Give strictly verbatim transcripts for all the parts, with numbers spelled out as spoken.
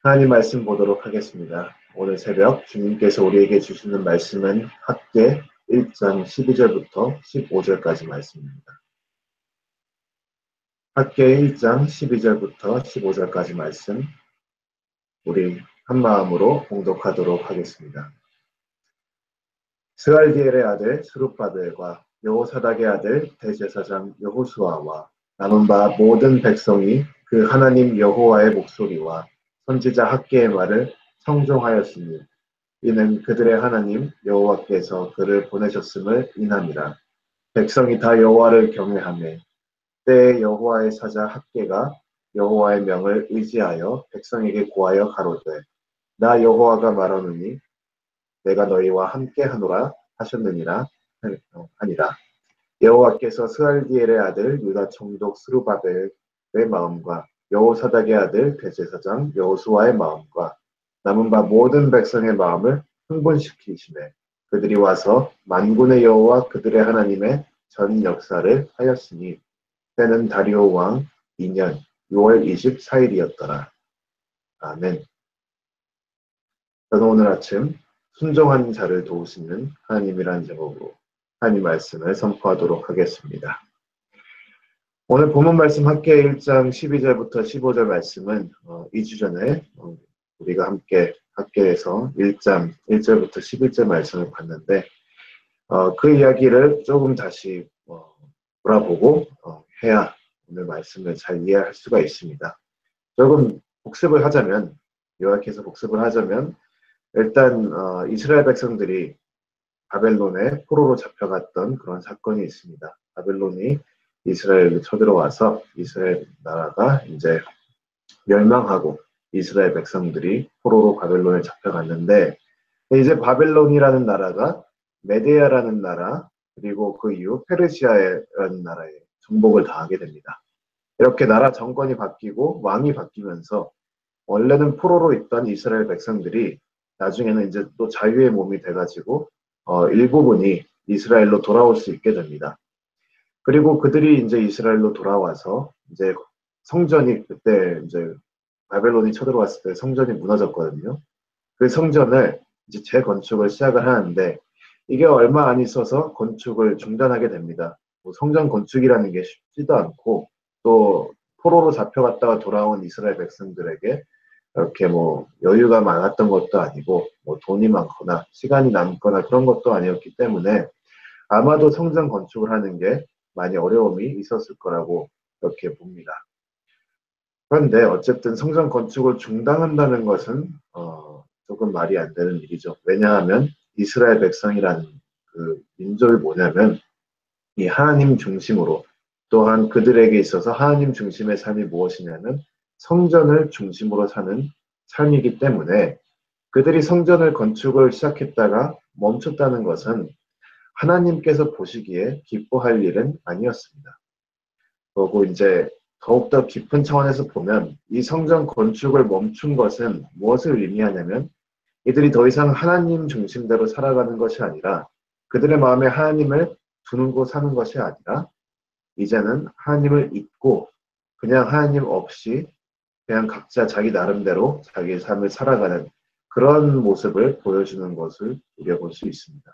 하나님 말씀 보도록 하겠습니다. 오늘 새벽 주님께서 우리에게 주시는 말씀은 학개 일 장 십이 절부터 십오 절까지 말씀입니다. 학개 일 장 십이 절부터 십오 절까지 말씀, 우리 한마음으로 봉독하도록 하겠습니다. 스알디엘의 아들 스룹바벨과 여호사닥의 아들 대제사장 여호수아와 남은 바 모든 백성이 그 하나님 여호와의 목소리와 선지자 학개의 말을 청종하였으니 이는 그들의 하나님 여호와께서 그를 보내셨음을 인함이라. 백성이 다 여호와를 경외하며 때에 여호와의 사자 학개가 여호와의 명을 의지하여 백성에게 고하여 가로되 나 여호와가 말하노니 내가 너희와 함께 하노라 하셨느니라 하니라. 여호와께서 스알디엘의 아들 유다 총독 스루바벨의 마음과 여호사닥의 아들 대제사장 여호수아의 마음과 남은 바 모든 백성의 마음을 흥분시키시매 그들이 와서 만군의 여호와 그들의 하나님의 전 역사를 하였으니 때는 다리오 왕 이 년 유월 이십사 일이었더라. 아멘. 저는 오늘 아침 순종하는 자를 도우시는 하나님이라는 제목으로 하나님 말씀을 선포하도록 하겠습니다. 오늘 본문 말씀 학개 일 장 십이 절부터 십오 절 말씀은 어, 이 주 전에 어, 우리가 함께 학개에서 일 장 일 절부터 십일 절 말씀을 봤는데 어, 그 이야기를 조금 다시 어, 돌아보고 어, 해야 오늘 말씀을 잘 이해할 수가 있습니다. 조금 복습을 하자면, 요약해서 복습을 하자면 일단 어, 이스라엘 백성들이 바벨론에 포로로 잡혀갔던 그런 사건이 있습니다. 바벨론이 이스라엘로 쳐들어와서 이스라엘 나라가 이제 멸망하고 이스라엘 백성들이 포로로 바벨론에 잡혀갔는데 이제 바벨론이라는 나라가 메데아라는 나라 그리고 그 이후 페르시아라는 나라에 정복을 당하게 됩니다. 이렇게 나라 정권이 바뀌고 왕이 바뀌면서 원래는 포로로 있던 이스라엘 백성들이 나중에는 이제 또 자유의 몸이 돼가지고 어, 일부분이 이스라엘로 돌아올 수 있게 됩니다. 그리고 그들이 이제 이스라엘로 돌아와서 이제 성전이 그때 이제 바벨론이 쳐들어왔을 때 성전이 무너졌거든요. 그 성전을 이제 재건축을 시작을 하는데 이게 얼마 안 있어서 건축을 중단하게 됩니다. 뭐 성전 건축이라는 게 쉽지도 않고 또 포로로 잡혀갔다가 돌아온 이스라엘 백성들에게 이렇게 뭐 여유가 많았던 것도 아니고 뭐 돈이 많거나 시간이 남거나 그런 것도 아니었기 때문에 아마도 성전 건축을 하는 게 많이 어려움이 있었을 거라고 이렇게 봅니다. 그런데 어쨌든 성전 건축을 중단한다는 것은 어, 조금 말이 안 되는 일이죠. 왜냐하면 이스라엘 백성이라는 그 민족이 뭐냐면 이 하나님 중심으로 또한 그들에게 있어서 하나님 중심의 삶이 무엇이냐면 성전을 중심으로 사는 삶이기 때문에 그들이 성전을 건축을 시작했다가 멈췄다는 것은 하나님께서 보시기에 기뻐할 일은 아니었습니다. 그리고 이제 더욱더 깊은 차원에서 보면 이 성전 건축을 멈춘 것은 무엇을 의미하냐면 이들이 더 이상 하나님 중심대로 살아가는 것이 아니라 그들의 마음에 하나님을 두고 사는 것이 아니라 이제는 하나님을 잊고 그냥 하나님 없이 그냥 각자 자기 나름대로 자기의 삶을 살아가는 그런 모습을 보여주는 것을 우려볼 수 있습니다.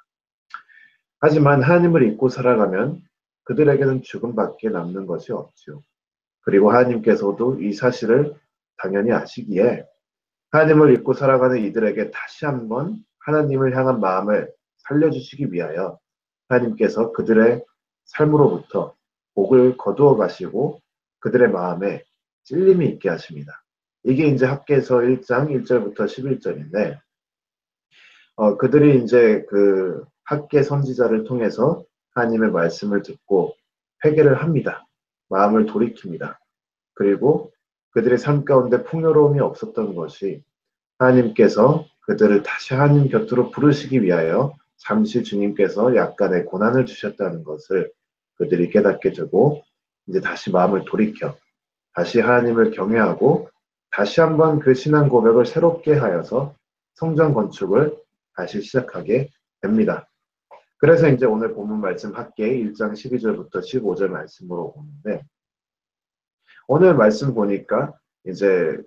하지만 하나님을 잊고 살아가면 그들에게는 죽음밖에 남는 것이 없죠. 그리고 하나님께서도 이 사실을 당연히 아시기에 하나님을 잊고 살아가는 이들에게 다시 한번 하나님을 향한 마음을 살려주시기 위하여 하나님께서 그들의 삶으로부터 복을 거두어 가시고 그들의 마음에 찔림이 있게 하십니다. 이게 이제 학개서 일 장 일 절부터 십일 절인데 어, 그들이 이제 그 학개 선지자를 통해서 하나님의 말씀을 듣고 회개를 합니다. 마음을 돌이킵니다. 그리고 그들의 삶 가운데 풍요로움이 없었던 것이 하나님께서 그들을 다시 하나님 곁으로 부르시기 위하여 잠시 주님께서 약간의 고난을 주셨다는 것을 그들이 깨닫게 되고 이제 다시 마음을 돌이켜 다시 하나님을 경외하고 다시 한번 그 신앙 고백을 새롭게 하여서 성전 건축을 다시 시작하게 됩니다. 그래서 이제 오늘 본문 말씀 학개 일 장 십이 절부터 십오 절 말씀으로 보는데 오늘 말씀 보니까 이제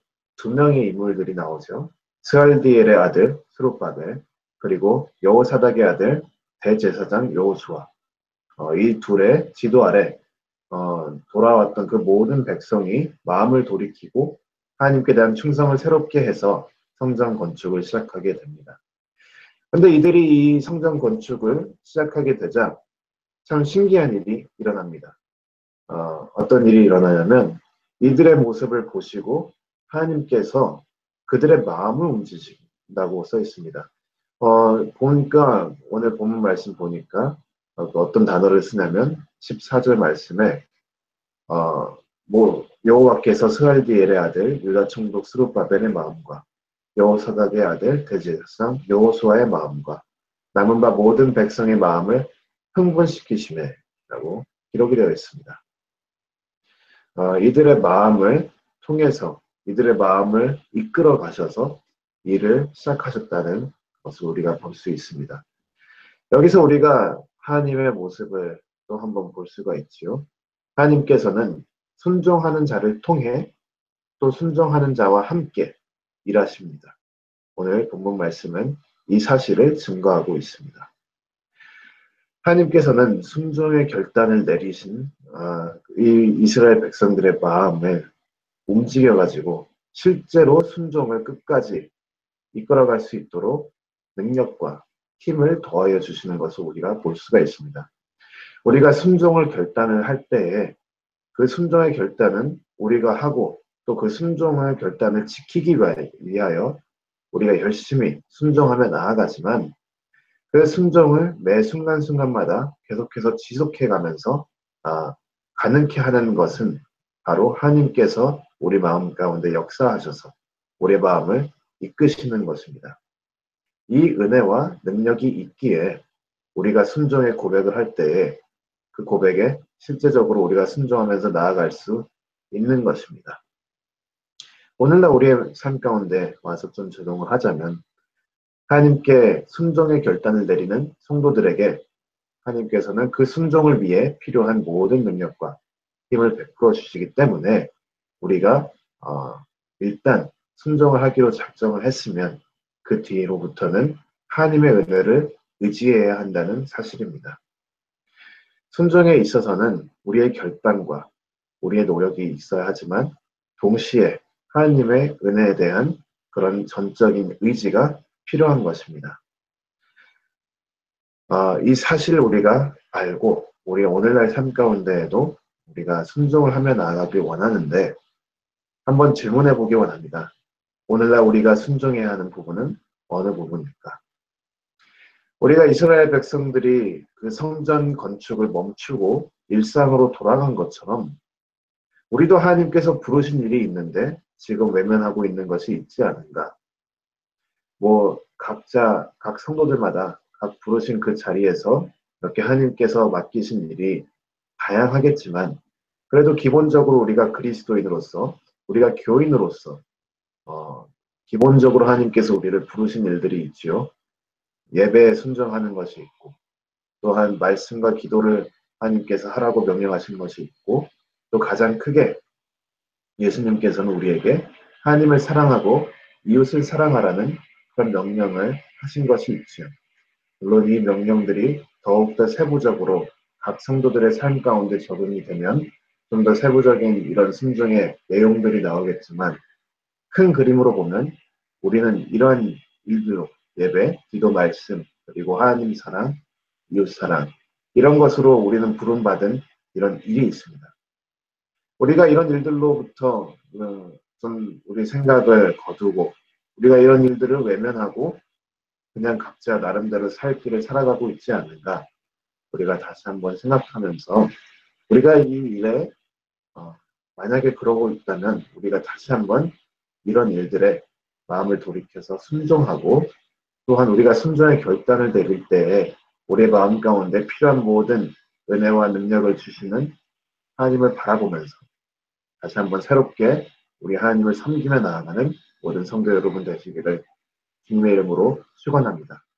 두 명의 인물들이 나오죠. 스알디엘의 아들 스룹바벨, 그리고 여호사닥의 아들 대제사장 여호수아. 어, 이 둘의 지도 아래 어, 돌아왔던 그 모든 백성이 마음을 돌이키고 하나님께 대한 충성을 새롭게 해서 성전 건축을 시작하게 됩니다. 그런데 이들이 이 성전 건축을 시작하게 되자 참 신기한 일이 일어납니다. 어, 어떤 일이 일어나냐면 이들의 모습을 보시고 하나님께서 그들의 마음을 움직이신다고 써 있습니다. 어, 보니까 오늘 본문 말씀 보니까 어, 어떤 단어를 쓰냐면 십사 절 말씀에 어, 뭐 여호와께서 스알디엘의 아들 유다 총독 스룹바벨의 마음과 여호사닥의 아들 대제사장 여호수아의 마음과 남은 바 모든 백성의 마음을 흥분시키심에라고 기록이 되어 있습니다. 어, 이들의 마음을 통해서 이들의 마음을 이끌어 가셔서 일을 시작하셨다는 것을 우리가 볼 수 있습니다. 여기서 우리가 하나님의 모습을 또 한번 볼 수가 있지요. 하나님께서는 순종하는 자를 통해 또 순종하는 자와 함께 일하십니다. 오늘 본문 말씀은 이 사실을 증거하고 있습니다. 하나님께서는 순종의 결단을 내리신 어, 이 이스라엘 백성들의 마음을 움직여가지고 실제로 순종을 끝까지 이끌어갈 수 있도록 능력과 힘을 더하여 주시는 것을 우리가 볼 수가 있습니다. 우리가 순종을 결단을 할 때에 그 순종의 결단은 우리가 하고 또 그 순종의 결단을 지키기 위하여 우리가 열심히 순종하며 나아가지만 그 순종을 매 순간순간마다 계속해서 지속해 가면서 아, 가능케 하는 것은 바로 하나님께서 우리 마음 가운데 역사하셔서 우리의 마음을 이끄시는 것입니다. 이 은혜와 능력이 있기에 우리가 순종의 고백을 할 때에 그 고백에 실제적으로 우리가 순종하면서 나아갈 수 있는 것입니다. 오늘날 우리의 삶 가운데 와서 좀 적용을 하자면 하나님께 순종의 결단을 내리는 성도들에게 하나님께서는 그 순종을 위해 필요한 모든 능력과 힘을 베풀어 주시기 때문에 우리가 어, 일단 순종을 하기로 작정을 했으면 그 뒤로부터는 하나님의 은혜를 의지해야 한다는 사실입니다. 순종에 있어서는 우리의 결단과 우리의 노력이 있어야 하지만 동시에 하나님의 은혜에 대한 그런 전적인 의지가 필요한 것입니다. 어, 이 사실을 우리가 알고 우리 오늘날 삶 가운데에도 우리가 순종을 하며 나아가길 원하는데 한번 질문해 보기 원합니다. 오늘날 우리가 순종해야 하는 부분은 어느 부분일까? 우리가 이스라엘 백성들이 그 성전 건축을 멈추고 일상으로 돌아간 것처럼 우리도 하나님께서 부르신 일이 있는데 지금 외면하고 있는 것이 있지 않은가? 뭐 각자 각 성도들마다 각 부르신 그 자리에서 이렇게 하나님께서 맡기신 일이 다양하겠지만 그래도 기본적으로 우리가 그리스도인으로서 우리가 교인으로서 어, 기본적으로 하나님께서 우리를 부르신 일들이 있지요. 예배에 순종하는 것이 있고 또한 말씀과 기도를 하나님께서 하라고 명령하신 것이 있고 또 가장 크게 예수님께서는 우리에게 하나님을 사랑하고 이웃을 사랑하라는 그런 명령을 하신 것이 있죠. 물론 이 명령들이 더욱더 세부적으로 각 성도들의 삶 가운데 적용이 되면 좀 더 세부적인 이런 순종의 내용들이 나오겠지만 큰 그림으로 보면 우리는 이러한 일들로 예배, 기도 말씀, 그리고 하나님 사랑, 이웃 사랑 이런 것으로 우리는 부름받은 이런 일이 있습니다. 우리가 이런 일들로부터 좀 우리 생각을 거두고 우리가 이런 일들을 외면하고 그냥 각자 나름대로 살 길을 살아가고 있지 않는가 우리가 다시 한번 생각하면서 우리가 이 일에 어, 만약에 그러고 있다면 우리가 다시 한번 이런 일들에 마음을 돌이켜서 순종하고 또한 우리가 순종의 결단을 내릴 때에 우리의 마음 가운데 필요한 모든 은혜와 능력을 주시는 하나님을 바라보면서 다시 한번 새롭게 우리 하나님을 섬기며 나아가는 모든 성도 여러분 되시기를 주님의 이름으로 축원합니다.